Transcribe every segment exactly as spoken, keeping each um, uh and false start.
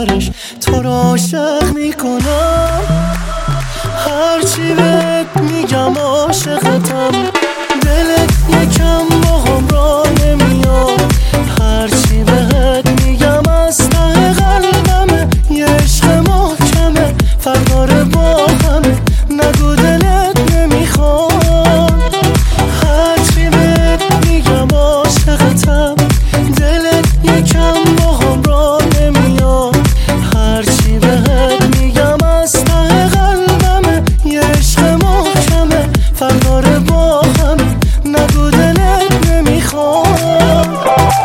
آخرش تو رو عاشق میکنم. هرچی بهت میگم عاشقتم، دلت یکم با هم را نمیاد. هرچی بهت میگم از ته قلبمه، یه عشق محکمه فرداره با همه، نگو دلت نمیخواد. هرچی بهت میگم عاشقتم، دلت یکم با هم را نمیاد. هرچی بهت میگم از ته قلبمه، یه عشق محکمه فرداره با همه، نگو دلت نمیخواد.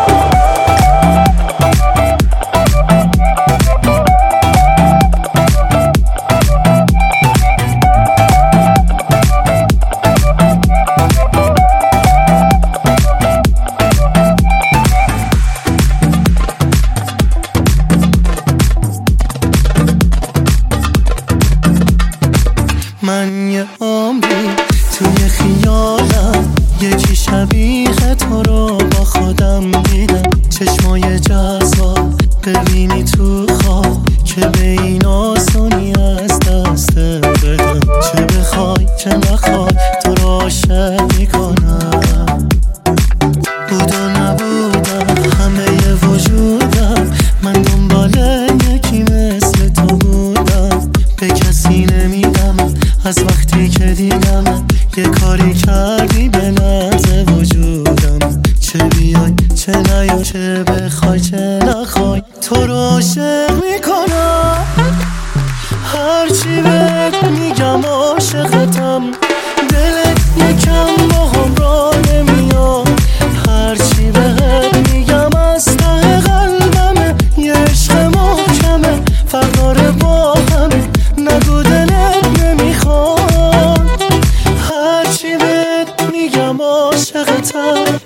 من یه عمری توی خیالم، یکی شبیه تو رو با خودم دیدم. چشمای جذاب ببینی تو خواب، که به این آسونی از دست بدم. چه بخوای چه نخوای تو رو عاشق میکنم. بود و نبودم همه وجودم، من دنبال یکی مثل تو بودم. به کسی نمیدم از وقتی که دیدم، یه کاری کردی به نبض وجودم. چه بیای چه نیای، چه بخوای چه نخوای تو رو عاشق میکنم. هرچی بهت میگم عاشقتم، دلت یکم با هم را نمیاد. هرچی بهت میگم از ته قلبمه، یه عشق محکمه فرداره با همه، نگو دلت نمیخواد. هرچی بهت میگم عاشقتم.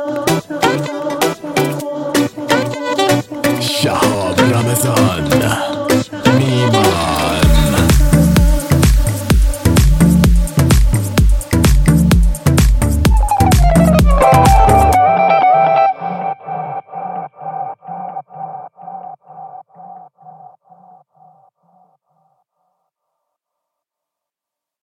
شهاب رمضان.